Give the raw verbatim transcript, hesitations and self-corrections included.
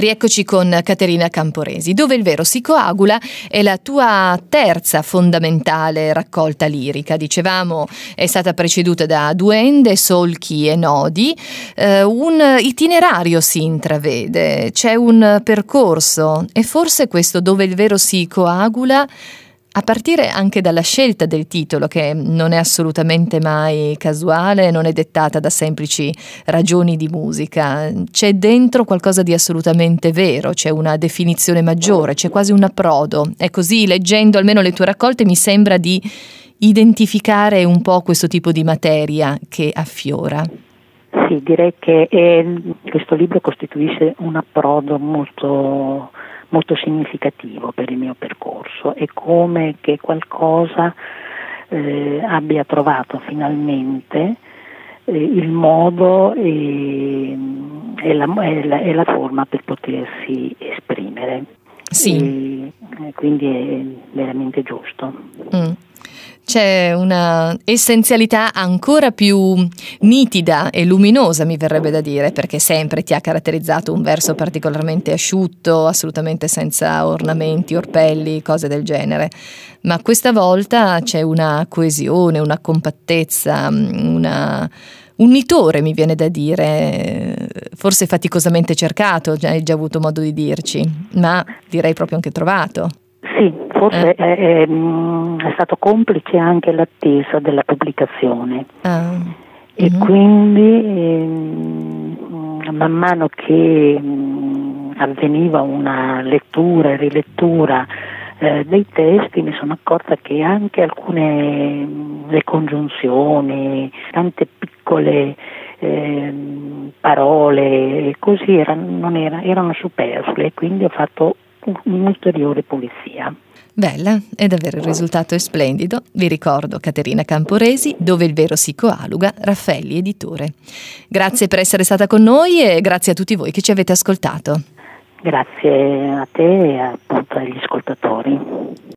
Rieccoci con Caterina Camporesi. Dove il vero si coagula è la tua terza fondamentale raccolta lirica. Dicevamo, è stata preceduta da Duende, Solchi e Nodi. Eh, un itinerario si intravede, c'è un percorso, e forse questo Dove il vero si coagula, a partire anche dalla scelta del titolo, che non è assolutamente mai casuale, non è dettata da semplici ragioni di musica, c'è dentro qualcosa di assolutamente vero, c'è una definizione maggiore, c'è quasi un approdo. È così, leggendo almeno le tue raccolte, mi sembra di identificare un po' questo tipo di materia che affiora. Sì, direi che è, questo libro costituisce un approdo molto molto significativo per il mio percorso. È come che qualcosa eh, abbia trovato finalmente eh, il modo e, e, la, e, la, e la forma per potersi esprimere. Sì. E, e quindi è veramente giusto. Mm. C'è una essenzialità ancora più nitida e luminosa, mi verrebbe da dire, perché sempre ti ha caratterizzato un verso particolarmente asciutto, assolutamente senza ornamenti, orpelli, cose del genere. Ma questa volta c'è una coesione, una compattezza, una, un nitore, mi viene da dire, forse faticosamente cercato, hai già avuto modo di dirci, ma direi proprio anche trovato. Sì, forse eh. è, è, è stato complice anche l'attesa della pubblicazione ah. e uh-huh. quindi eh, man mano che mh, avveniva una lettura e rilettura eh, dei testi mi sono accorta che anche alcune mh, le congiunzioni, tante piccole eh, parole così erano, non era, erano superflue, quindi ho fatto un'ulteriore pulizia. Bella, e davvero il risultato è splendido. Vi ricordo Caterina Camporesi, Dove il vero si coagula, Raffaelli Editore. Grazie per essere stata con noi e grazie a tutti voi che ci avete ascoltato. Grazie a te e appunto agli ascoltatori.